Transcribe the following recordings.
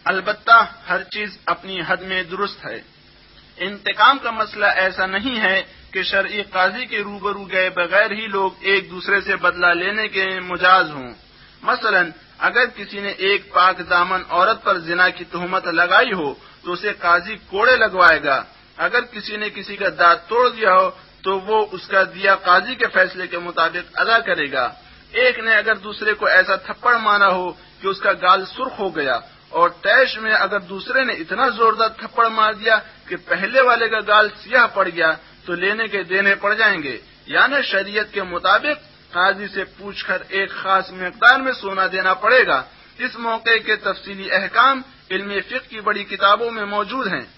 البتہ ہر چیز اپنی حد میں درست ہے۔ انتقام کا مسئلہ ایسا نہیں ہے کہ شرعی قاضی کے روبرو گئے بغیر ہی لوگ ایک دوسرے سے بدلہ لینے کے مجاز ہوں۔ مثلا اگر کسی نے ایک پاک دامن عورت پر زنا کی تہمت لگائی ہو تو اسے قاضی کوڑے لگوائے گا۔ اگر کسی نے کسی کا دانت توڑ دیا ہو تو وہ اس کا دیا قاضی کے فیصلے کے مطابق ادا کرے گا۔ ایک نے اگر دوسرے کو ایسا تھپڑ مارا ہو کہ اس کا گال سرخ ہو گیا، اور طیش میں اگر دوسرے نے اتنا زوردار تھپڑ مار دیا کہ پہلے والے کا گال سیاہ پڑ گیا، تو لینے کے دینے پڑ جائیں گے، یعنی شریعت کے مطابق قاضی سے پوچھ کر ایک خاص مقدار میں سونا دینا پڑے گا۔ اس موقع کے تفصیلی احکام علم فقہ کی بڑی کتابوں میں موجود ہیں۔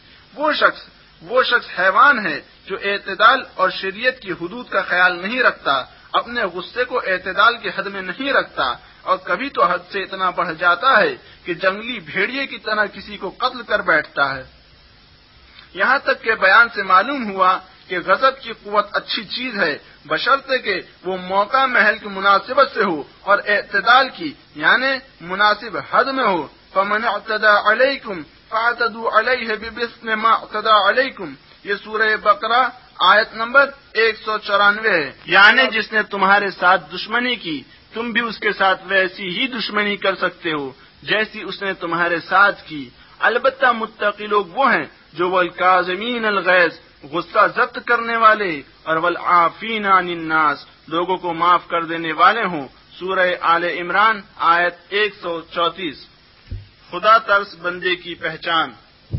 وہ شخص حیوان ہے جو اعتدال اور شریعت کی حدود کا خیال نہیں رکھتا، اپنے غصے کو اعتدال کی حد میں نہیں رکھتا، اور کبھی تو حد سے اتنا بڑھ جاتا ہے کہ جنگلی بھیڑیے کی طرح کسی کو قتل کر بیٹھتا ہے۔ یہاں تک کہ بیان سے معلوم ہوا کہ غضب کی قوت اچھی چیز ہے، بشرطے کہ وہ موقع محل کی مناسبت سے ہو اور اعتدال کی یعنی مناسب حد میں ہو۔ فَمَنِ اعْتَدَىٰ عَلَيْكُمْ فَاعْتَدُوا عَلَيْهِ بِمِثْلِ مَا اعْتَدَىٰ عَلَيْكُمْ، یہ سورہ بقرہ آیت نمبر 194 ہے، یعنی جس نے تمہارے ساتھ دشمنی کی تم بھی اس کے ساتھ ویسی ہی دشمنی کر سکتے ہو جیسی اس نے تمہارے ساتھ کی۔ البتہ متقی لوگ وہ ہیں جو والکاظمین الغیظ، غصہ ضبط کرنے والے، اور والعافین عن الناس، لوگوں کو معاف کر دینے والے ہوں۔ سورہ آل عمران آیت 134۔ خدا ترس بندے کی پہچان۔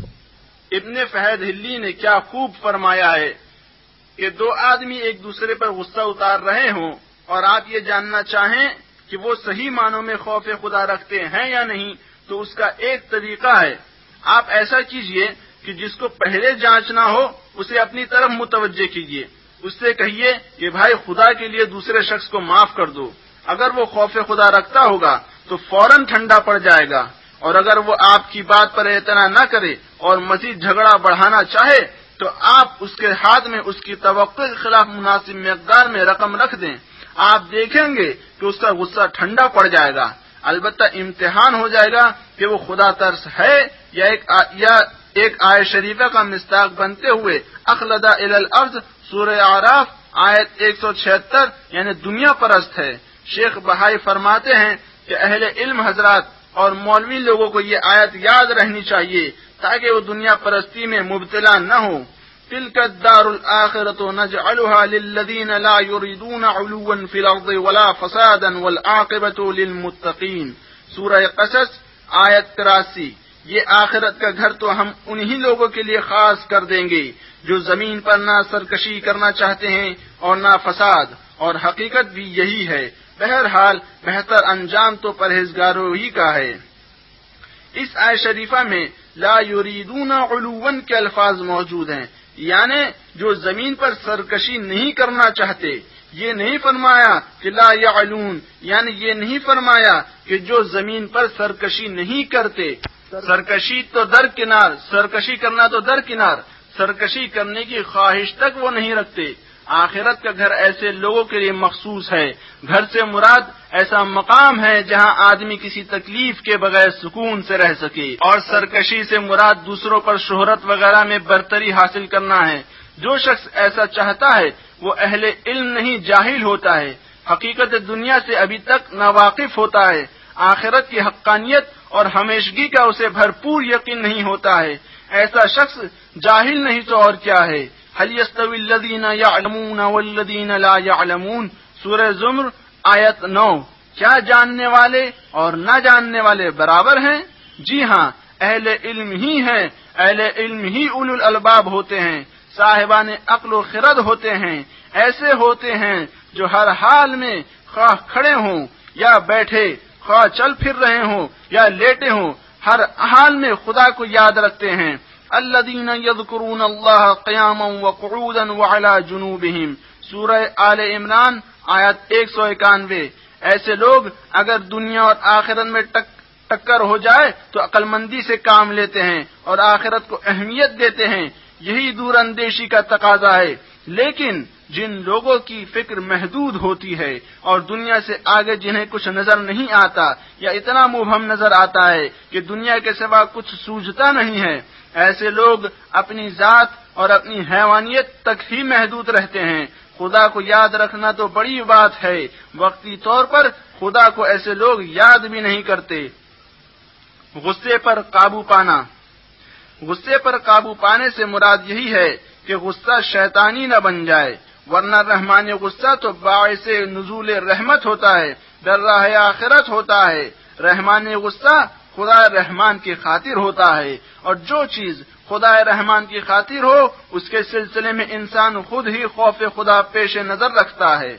ابن فہد ہلی نے کیا خوب فرمایا ہے کہ دو آدمی ایک دوسرے پر غصہ اتار رہے ہوں اور آپ یہ جاننا چاہیں کہ وہ صحیح معنوں میں خوف خدا رکھتے ہیں یا نہیں، تو اس کا ایک طریقہ ہے، آپ ایسا کیجئے کہ جس کو پہلے جانچنا ہو اسے اپنی طرف متوجہ کیجئے، اس سے کہیے کہ بھائی خدا کے لیے دوسرے شخص کو معاف کر دو۔ اگر وہ خوف خدا رکھتا ہوگا تو فوراً ٹھنڈا پڑ جائے گا، اور اگر وہ آپ کی بات پر اعتنا نہ کرے اور مزید جھگڑا بڑھانا چاہے تو آپ اس کے ہاتھ میں اس کی توقع کے خلاف مناسب مقدار میں رقم رکھ دیں، آپ دیکھیں گے کہ اس کا غصہ ٹھنڈا پڑ جائے گا۔ البتہ امتحان ہو جائے گا کہ وہ خدا ترس ہے یا ایک آیت شریفہ کا مصداق بنتے ہوئے اخلد الی الارض، سورہ اعراف آیت 176، یعنی دنیا پرست ہے۔ شیخ بہائی فرماتے ہیں کہ اہل علم حضرات اور مولوی لوگوں کو یہ آیت یاد رہنی چاہیے تاکہ وہ دنیا پرستی میں مبتلا نہ ہو۔ تلک الدار الآخرة نجعلها للذین لا يريدون علوا فی الارض ولا فسادا والعاقبة للمتقین، سورہ قصص آیت 83۔ یہ آخرت کا گھر تو ہم انہی لوگوں کے لیے خاص کر دیں گے جو زمین پر نہ سرکشی کرنا چاہتے ہیں اور نہ فساد، اور حقیقت بھی یہی ہے۔ بہرحال بہتر انجام تو پرہیزگاروں ہی کا ہے۔ اس آیت شریفہ میں لا یریدون علوا کے الفاظ موجود ہیں، یعنی جو زمین پر سرکشی نہیں کرنا چاہتے۔ یہ نہیں فرمایا کہ لا یعلون، یعنی یہ نہیں فرمایا کہ جو زمین پر سرکشی نہیں کرتے۔ سرکشی کرنا تو درکنار، سرکشی کرنے کی خواہش تک وہ نہیں رکھتے۔ آخرت کا گھر ایسے لوگوں کے لیے مخصوص ہے۔ گھر سے مراد ایسا مقام ہے جہاں آدمی کسی تکلیف کے بغیر سکون سے رہ سکے، اور سرکشی سے مراد دوسروں پر شہرت وغیرہ میں برتری حاصل کرنا ہے۔ جو شخص ایسا چاہتا ہے وہ اہل علم نہیں، جاہل ہوتا ہے، حقیقت دنیا سے ابھی تک ناواقف ہوتا ہے، آخرت کی حقانیت اور ہمیشگی کا اسے بھرپور یقین نہیں ہوتا ہے۔ ایسا شخص جاہل نہیں تو اور کیا ہے۔ هل يستوي الذين يعلمون والذين لا يعلمون، سورہ زمر آیت 9۔ کیا جاننے والے اور نہ جاننے والے برابر ہیں؟ جی ہاں، اہل علم ہی ہیں، اہل علم ہی اولو الالباب ہوتے ہیں، صاحبان عقل و خرد ہوتے ہیں، ایسے ہوتے ہیں جو ہر حال میں خواہ کھڑے ہوں یا بیٹھے، خواہ چل پھر رہے ہوں یا لیٹے ہوں، ہر حال میں خدا کو یاد رکھتے ہیں۔ الذین یذکرون اللہ قیاما وقعودا وعلی جنوبہم، سورہ آل عمران آیت 191۔ ایسے لوگ اگر دنیا اور آخرت میں ٹکر ہو جائے تو عقل مندی سے کام لیتے ہیں اور آخرت کو اہمیت دیتے ہیں، یہی دور اندیشی کا تقاضا ہے۔ لیکن جن لوگوں کی فکر محدود ہوتی ہے اور دنیا سے آگے جنہیں کچھ نظر نہیں آتا یا اتنا مبہم نظر آتا ہے کہ دنیا کے سوا کچھ سوجھتا نہیں ہے، ایسے لوگ اپنی ذات اور اپنی حیوانیت تک ہی محدود رہتے ہیں۔ خدا کو یاد رکھنا تو بڑی بات ہے، وقتی طور پر خدا کو ایسے لوگ یاد بھی نہیں کرتے۔ غصے پر قابو پانا۔ غصے پر قابو پانے سے مراد یہی ہے کہ غصہ شیطانی نہ بن جائے، ورنہ رحمانی غصہ تو باعث نزول رحمت ہوتا ہے، در راہ آخرت ہوتا ہے۔ رحمانی غصہ خدا رحمان کی خاطر ہوتا ہے، اور جو چیز خدا رحمان کی خاطر ہو اس کے سلسلے میں انسان خود ہی خوف خدا پیش نظر رکھتا ہے۔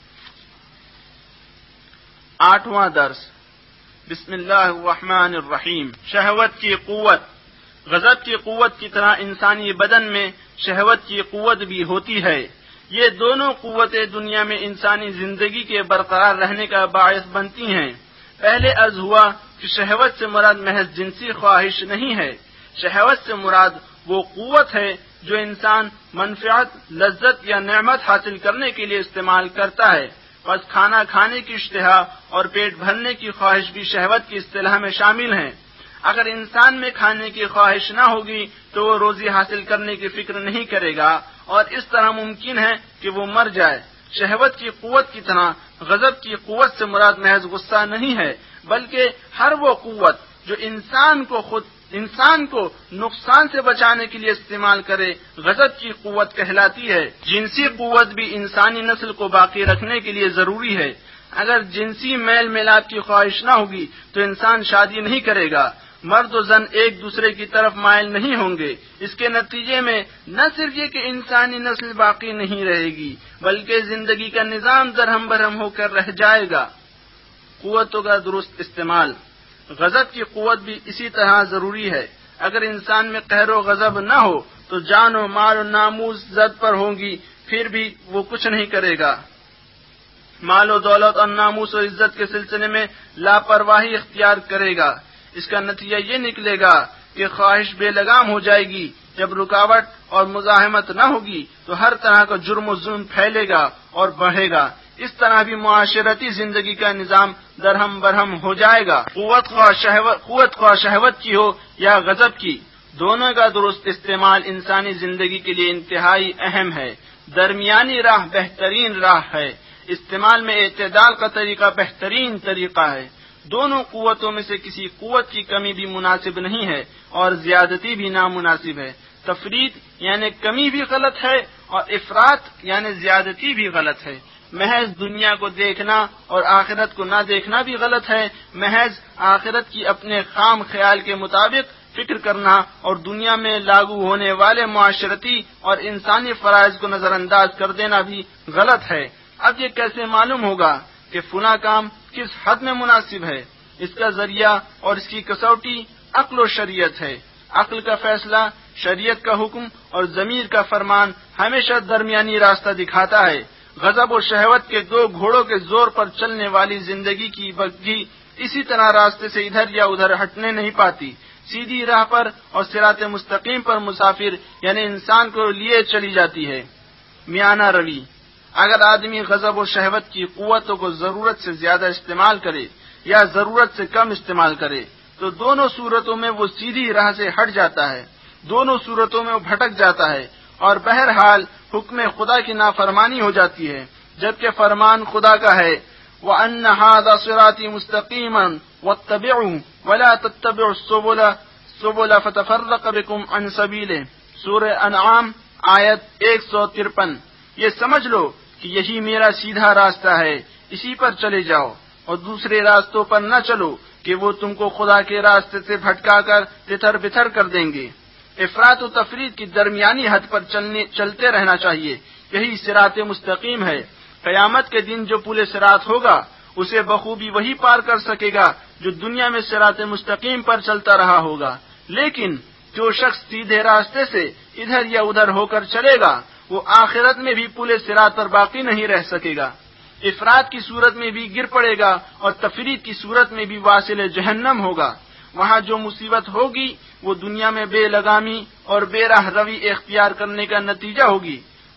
8واں درس، بسم اللہ الرحمن الرحیم۔ شہوت کی قوت۔ غضب کی قوت کی طرح انسانی بدن میں شہوت کی قوت بھی ہوتی ہے۔ یہ دونوں قوتیں دنیا میں انسانی زندگی کے برقرار رہنے کا باعث بنتی ہیں۔ پہلے عرض ہوا کہ شہوت سے مراد محض جنسی خواہش نہیں ہے، شہوت سے مراد وہ قوت ہے جو انسان منفعت، لذت یا نعمت حاصل کرنے کے لیے استعمال کرتا ہے۔ بس کھانا کھانے کی اشتہا اور پیٹ بھرنے کی خواہش بھی شہوت کی اصطلاح میں شامل ہیں۔ اگر انسان میں کھانے کی خواہش نہ ہوگی تو وہ روزی حاصل کرنے کی فکر نہیں کرے گا، اور اس طرح ممکن ہے کہ وہ مر جائے۔ شہوت کی قوت کی طرح غضب کی قوت سے مراد محض غصہ نہیں ہے، بلکہ ہر وہ قوت جو انسان کو نقصان سے بچانے کے لیے استعمال کرے غضب کی قوت کہلاتی ہے۔ جنسی قوت بھی انسانی نسل کو باقی رکھنے کے لیے ضروری ہے۔ اگر جنسی میل میلاپ کی خواہش نہ ہوگی تو انسان شادی نہیں کرے گا، مرد و زن ایک دوسرے کی طرف مائل نہیں ہوں گے۔ اس کے نتیجے میں نہ صرف یہ کہ انسانی نسل باقی نہیں رہے گی، بلکہ زندگی کا نظام درہم برہم ہو کر رہ جائے گا۔ قوتوں کا درست استعمال۔ غضب کی قوت بھی اسی طرح ضروری ہے۔ اگر انسان میں قہر و غضب نہ ہو تو جان و مال و ناموس زد پر ہوں گی، پھر بھی وہ کچھ نہیں کرے گا۔ مال و دولت اور ناموس و عزت کے سلسلے میں لاپرواہی اختیار کرے گا۔ اس کا نتیجہ یہ نکلے گا کہ خواہش بے لگام ہو جائے گی۔ جب رکاوٹ اور مزاحمت نہ ہوگی تو ہر طرح کا جرم و ظلم پھیلے گا اور بڑھے گا۔ اس طرح بھی معاشرتی زندگی کا نظام درہم برہم ہو جائے گا۔ قوت خواہ شہوت کی ہو یا غضب کی، دونوں کا درست استعمال انسانی زندگی کے لیے انتہائی اہم ہے۔ درمیانی راہ بہترین راہ ہے۔ استعمال میں اعتدال کا طریقہ بہترین طریقہ ہے۔ دونوں قوتوں میں سے کسی قوت کی کمی بھی مناسب نہیں ہے اور زیادتی بھی نامناسب ہے۔ تفریط یعنی کمی بھی غلط ہے اور افراط یعنی زیادتی بھی غلط ہے۔ محض دنیا کو دیکھنا اور آخرت کو نہ دیکھنا بھی غلط ہے۔ محض آخرت کی اپنے خام خیال کے مطابق فکر کرنا اور دنیا میں لاگو ہونے والے معاشرتی اور انسانی فرائض کو نظر انداز کر دینا بھی غلط ہے۔ اب یہ کیسے معلوم ہوگا کہ فلاں کام کس حد میں مناسب ہے؟ اس کا ذریعہ اور اس کی کسوٹی عقل و شریعت ہے۔ عقل کا فیصلہ، شریعت کا حکم اور ضمیر کا فرمان ہمیشہ درمیانی راستہ دکھاتا ہے۔ غضب و شہوت کے دو گھوڑوں کے زور پر چلنے والی زندگی کی بگھی اسی طرح راستے سے ادھر یا ادھر ہٹنے نہیں پاتی۔ سیدھی راہ پر اور صراط مستقیم پر مسافر یعنی انسان کو لیے چلی جاتی ہے۔ میانہ روی۔ اگر آدمی غضب و شہوت کی قوتوں کو ضرورت سے زیادہ استعمال کرے یا ضرورت سے کم استعمال کرے تو دونوں صورتوں میں وہ سیدھی راہ سے ہٹ جاتا ہے، دونوں صورتوں میں وہ بھٹک جاتا ہے اور بہرحال حکم خدا کی نافرمانی ہو جاتی ہے، جبکہ فرمان خدا کا ہے وَأَنَّ هَذَا صِرَاطِي مُسْتَقِيمًا وَاتَّبِعُوهُ وَلَا تَتَّبِعُوا السُّبُلَ فَتَفَرَّقَ بِكُمْ عَنْ سَبِيلِهِ۔ سورہ انعام آیت 153۔ یہ سمجھ لو کہ یہی میرا سیدھا راستہ ہے، اسی پر چلے جاؤ اور دوسرے راستوں پر نہ چلو کہ وہ تم کو خدا کے راستے سے بھٹکا کر تتر بتر کر دیں گے۔ افراط و تفریط کی درمیانی حد پر چلتے رہنا چاہیے، یہی صراط مستقیم ہے۔ قیامت کے دن جو پل صراط ہوگا اسے بخوبی وہی پار کر سکے گا جو دنیا میں صراط مستقیم پر چلتا رہا ہوگا، لیکن جو شخص سیدھے راستے سے ادھر یا ادھر ہو کر چلے گا وہ آخرت میں بھی پل صراط پر باقی نہیں رہ سکے گا، افراط کی صورت میں بھی گر پڑے گا اور تفریط کی صورت میں بھی واصل جہنم ہوگا۔ وہاں جو مصیبت ہوگی وہ دنیا میں بے لگامی اور بے راہ روی اختیار کرنے کا نتیجہ ہوگی۔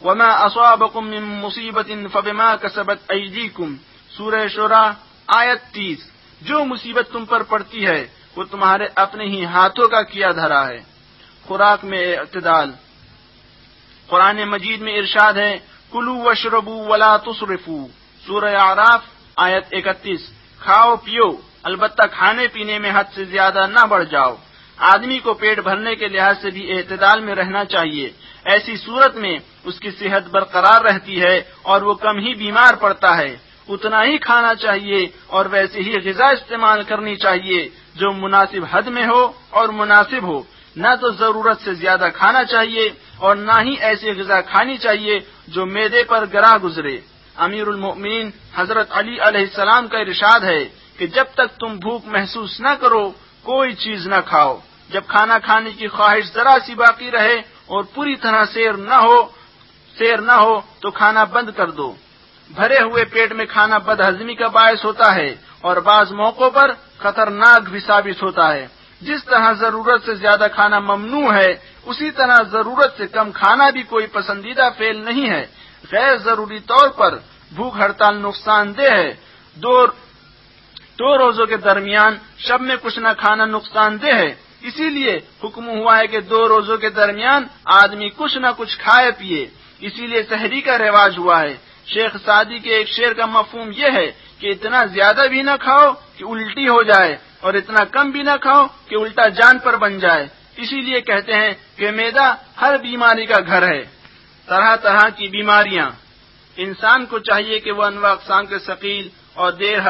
وما اصابكم من مصیبة فبما كسبت ایدیکم، سورہ شورى آیت 30۔ جو مصیبت تم پر پڑتی ہے وہ تمہارے اپنے ہی ہاتھوں کا کیا دھرا ہے۔ خوراک میں اعتدال، قرآن مجید میں ارشاد ہے کلوا واشربوا ولا تسرفوا، سورہ اعراف آیت 31۔ کھاؤ پیو، البتہ کھانے پینے میں حد سے زیادہ نہ بڑھ جاؤ۔ آدمی کو پیٹ بھرنے کے لحاظ سے بھی اعتدال میں رہنا چاہیے، ایسی صورت میں اس کی صحت برقرار رہتی ہے اور وہ کم ہی بیمار پڑتا ہے۔ اتنا ہی کھانا چاہیے اور ویسے ہی غذا استعمال کرنی چاہیے جو مناسب حد میں ہو اور مناسب ہو، نہ تو ضرورت سے زیادہ کھانا چاہیے اور نہ ہی ایسی غذا کھانی چاہیے جو معدے پر گراں گزرے۔ امیر المؤمنین حضرت علی علیہ السلام کا ارشاد ہے کہ جب تک تم بھوک محسوس نہ کرو کوئی چیز نہ کھاؤ، جب کھانا کھانے کی خواہش ذرا سی باقی رہے اور پوری طرح سیر نہ ہو تو کھانا بند کر دو۔ بھرے ہوئے پیٹ میں کھانا بدہضمی کا باعث ہوتا ہے اور بعض موقعوں پر خطرناک بھی ثابت ہوتا ہے۔ جس طرح ضرورت سے زیادہ کھانا ممنوع ہے، اسی طرح ضرورت سے کم کھانا بھی کوئی پسندیدہ فعل نہیں ہے۔ غیر ضروری طور پر بھوک ہڑتال نقصان دہ ہے۔ دو روزوں کے درمیان شب میں کچھ نہ کھانا نقصان دہ ہے، اسی لیے حکم ہوا ہے کہ 2 روزوں کے درمیان آدمی کچھ نہ کچھ کھائے پیے، اسی لیے سحری کا رواج ہوا ہے۔ شیخ سعدی کے ایک شعر کا مفہوم یہ ہے کہ اتنا زیادہ بھی نہ کھاؤ کہ الٹی ہو جائے اور اتنا کم بھی نہ کھاؤ کہ الٹا جان پر بن جائے، اسی لیے کہتے ہیں کہ معدہ ہر بیماری کا گھر ہے۔ طرح طرح کی بیماریاں، انسان کو چاہیے کہ وہ انواع اقسام کے ثقیل اور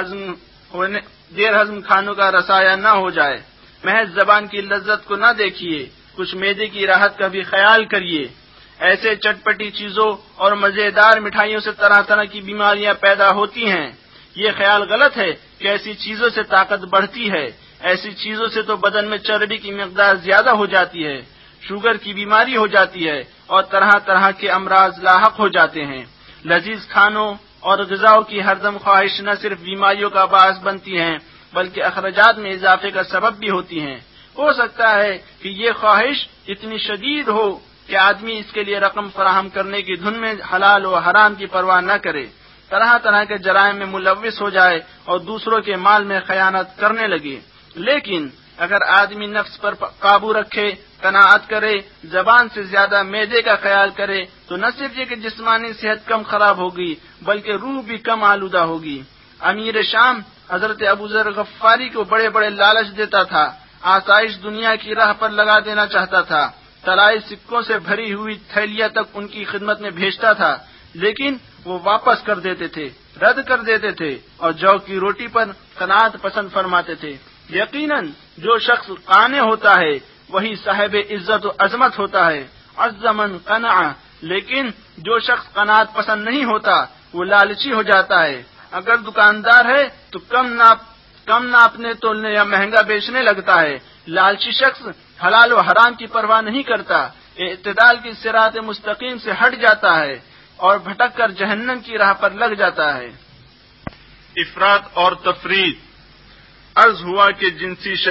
دیر ہضم کھانوں کا رسایا نہ ہو جائے۔ محض زبان کی لذت کو نہ دیکھیے، کچھ معدے کی راحت کا بھی خیال کریے۔ ایسے چٹپٹی چیزوں اور مزیدار مٹھائیوں سے طرح طرح کی بیماریاں پیدا ہوتی ہیں۔ یہ خیال غلط ہے کہ ایسی چیزوں سے طاقت بڑھتی ہے، ایسی چیزوں سے تو بدن میں چربی کی مقدار زیادہ ہو جاتی ہے، شوگر کی بیماری ہو جاتی ہے اور طرح طرح کے امراض لاحق ہو جاتے ہیں۔ لذیذ کھانوں اور غذاؤں کی ہردم خواہش نہ صرف بیماریوں کا باعث بنتی ہیں بلکہ اخراجات میں اضافے کا سبب بھی ہوتی ہیں۔ ہو سکتا ہے کہ یہ خواہش اتنی شدید ہو کہ آدمی اس کے لیے رقم فراہم کرنے کی دھن میں حلال و حرام کی پرواہ نہ کرے، طرح طرح کے جرائم میں ملوث ہو جائے اور دوسروں کے مال میں خیانت کرنے لگے۔ لیکن اگر آدمی نفس پر قابو رکھے، قناعت کرے، زبان سے زیادہ معدے کا خیال کرے تو نہ صرف یہ کہ جسمانی صحت کم خراب ہوگی بلکہ روح بھی کم آلودہ ہوگی۔ امیر شام حضرت ابو ذر غفاری کو بڑے بڑے لالچ دیتا تھا، آسائش دنیا کی راہ پر لگا دینا چاہتا تھا، طلائی سکوں سے بھری ہوئی تھیلیاں تک ان کی خدمت میں بھیجتا تھا، لیکن وہ واپس کر دیتے تھے، رد کر دیتے تھے اور جو کی روٹی پر قناعت پسند فرماتے تھے۔ یقیناً جو شخص قانع ہوتا ہے وہی صاحب عزت و عظمت ہوتا ہے، عز من قنع، لیکن جو شخص قناعت پسند نہیں ہوتا وہ لالچی ہو جاتا ہے۔ اگر دکاندار ہے تو کم ناپنے تولنے یا مہنگا بیچنے لگتا ہے۔ لالچی شخص حلال و حرام کی پرواہ نہیں کرتا، اعتدال کی صراط مستقیم سے ہٹ جاتا ہے اور بھٹک کر جہنم کی راہ پر لگ جاتا ہے۔ افراط اور تفریط، عرض ہوا کہ جنسی